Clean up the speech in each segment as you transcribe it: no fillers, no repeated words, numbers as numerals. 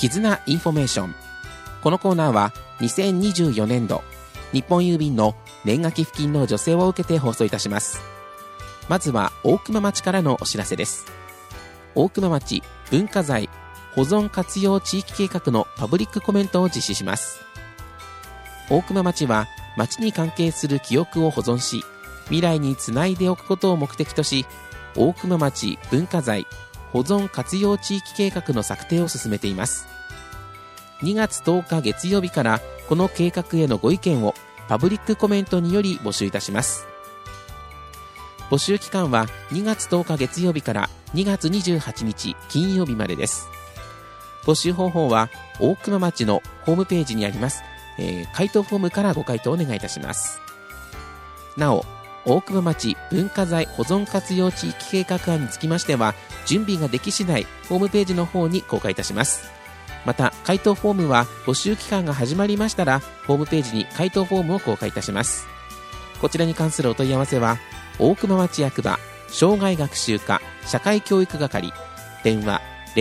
絆インフォメーション。このコーナーは2024年度日本郵便の年賀寄付金の助成を受けて放送いたします。まずは大熊町からのお知らせです。大熊町文化財保存活用地域計画のパブリックコメントを実施します。大熊町は町に関係する記憶を保存し、未来につないでおくことを目的とし、大熊町文化財保存活用地域計画の策定を進めています。2月10日月曜日からこの計画へのご意見をパブリックコメントにより募集いたします。募集期間は2月10日月曜日から2月28日金曜日までです。募集方法は大熊町のホームページにあります、回答フォームからご回答お願いいたします。なお、大熊町文化財保存活用地域計画案につきましては、準備ができ次第ホームページの方に公開いたします。また回答フォームは募集期間が始まりましたらホームページに回答フォームを公開いたします。こちらに関するお問い合わせは大熊町役場障害学習課社会教育係、電話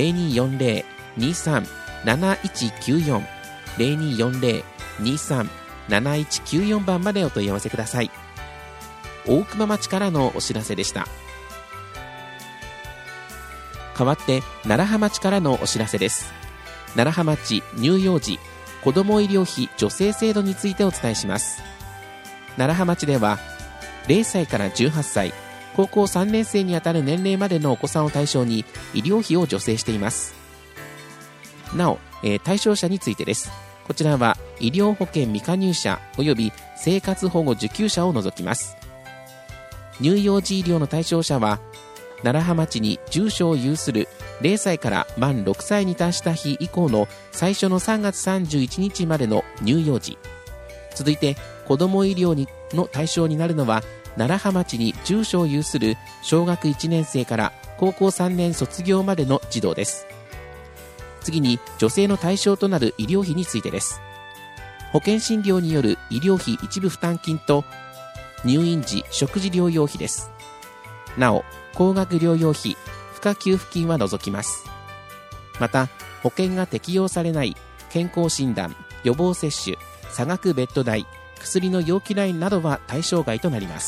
0240-23-7194 0240-23-7194 番までお問い合わせください。大熊町からのお知らせでした。代わって楢葉町からのお知らせです。楢葉町乳幼児子ども医療費助成制度についてお伝えします。楢葉町では0歳から18歳高校3年生にあたる年齢までのお子さんを対象に医療費を助成しています。なお、対象者についてです。こちらは医療保険未加入者および生活保護受給者を除きます。乳幼児医療の対象者は楢葉町に住所を有する0歳から満6歳に達した日以降の最初の3月31日までの乳幼児、続いて子ども医療の対象になるのは楢葉町に住所を有する小学1年生から高校3年卒業までの児童です。次に助成の対象となる医療費についてです。保険診療による医療費一部負担金と入院時食事療養費です。なお高額療養費賦課給付金は除きます。また保険が適用されない健康診断、予防接種、差額ベッド代、薬の容器代などは対象外となります。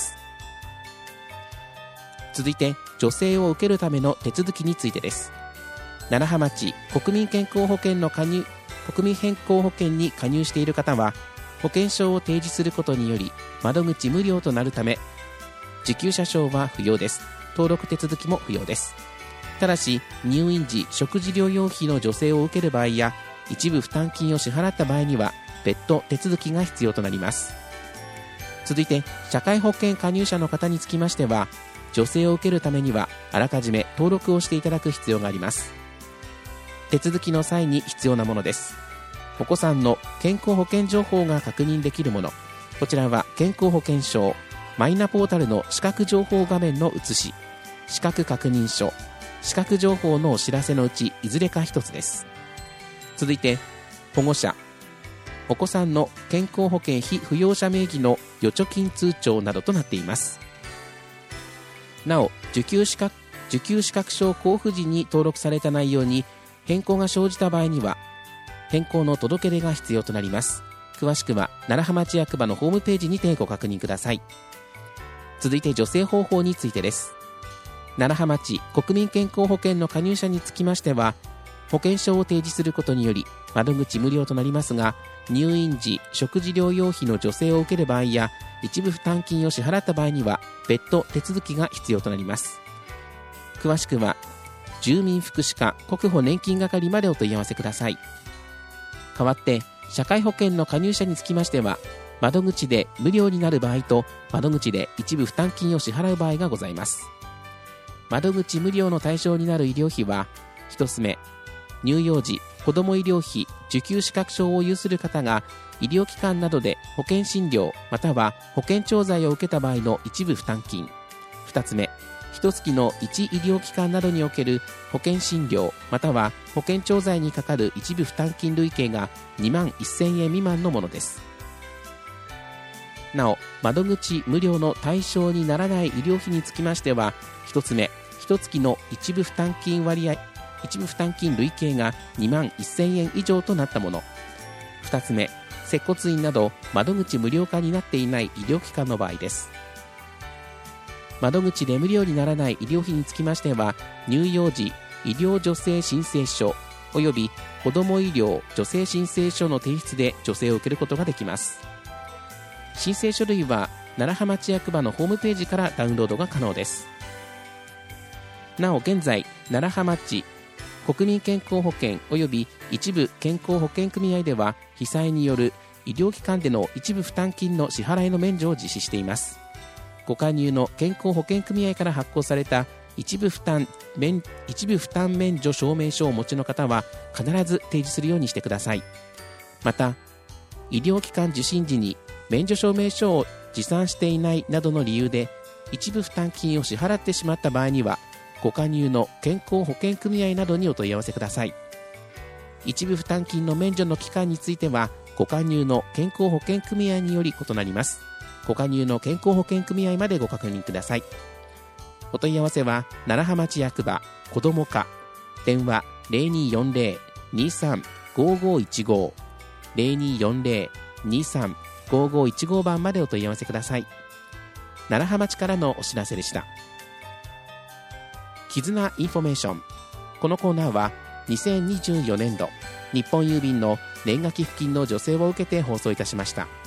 続いて助成を受けるための手続きについてです。楢葉町国民健康保険の国民健康保険に加入している方は保険証を提示することにより窓口無料となるため、受給者証は不要です。登録手続きも不要です。ただし入院時食事療養費の助成を受ける場合や一部負担金を支払った場合には別途手続きが必要となります。続いて社会保険加入者の方につきましては、助成を受けるためにはあらかじめ登録をしていただく必要があります。手続きの際に必要なものです。お子さんの健康保険情報が確認できるもの、こちらは健康保険証、マイナポータルの資格情報画面の写し、資格確認書、資格情報のお知らせのうちいずれか一つです。続いて保護者、お子さんの健康保険被扶養者名義の預貯金通帳などとなっています。なお受給資格証交付時に登録された内容に変更が生じた場合には変更の届け出が必要となります。詳しくは楢葉町役場のホームページにてご確認ください。続いて助成方法についてです。楢葉町国民健康保険の加入者につきましては、保険証を提示することにより窓口無料となりますが、入院時食事療養費の助成を受ける場合や一部負担金を支払った場合には別途手続きが必要となります。詳しくは住民福祉課国保年金係までお問い合わせください。代わって社会保険の加入者につきましては、窓口で無料になる場合と窓口で一部負担金を支払う場合がございます。窓口無料の対象になる医療費は、一つ目、乳幼児子ども医療費受給資格証を有する方が医療機関などで保険診療または保険調剤を受けた場合の一部負担金。二つ目、一月の1医療機関などにおける保険診療または保険調剤にかかる一部負担金累計が2万1000円未満のものです。なお窓口無料の対象にならない医療費につきましては、一つ目、一月の一部負担金割合一部負担金累計が2万1000円以上となったもの。2つ目、接骨院など窓口無料化になっていない医療機関の場合です。窓口で無料にならない医療費につきましては、乳幼児医療助成申請書および子ども医療助成申請書の提出で助成を受けることができます。申請書類は楢葉町役場のホームページからダウンロードが可能です。なお現在、楢葉町国民健康保険および一部健康保険組合では、被災による医療機関での一部負担金の支払いの免除を実施しています。ご加入の健康保険組合から発行された一部負担免除証明書をお持ちの方は必ず提示するようにしてください。また、医療機関受診時に免除証明書を持参していないなどの理由で一部負担金を支払ってしまった場合には、ご加入の健康保険組合などにお問い合わせください。一部負担金の免除の期間については、ご加入の健康保険組合により異なります。ご加入の健康保険組合までご確認ください。お問い合わせは楢葉町役場子ども課、電話 0240-235515 0240-235515番までお問い合わせください。楢葉町からのお知らせでした。絆インフォメーション。このコーナーは2024年度日本郵便の年賀寄付金の助成を受けて放送いたしました。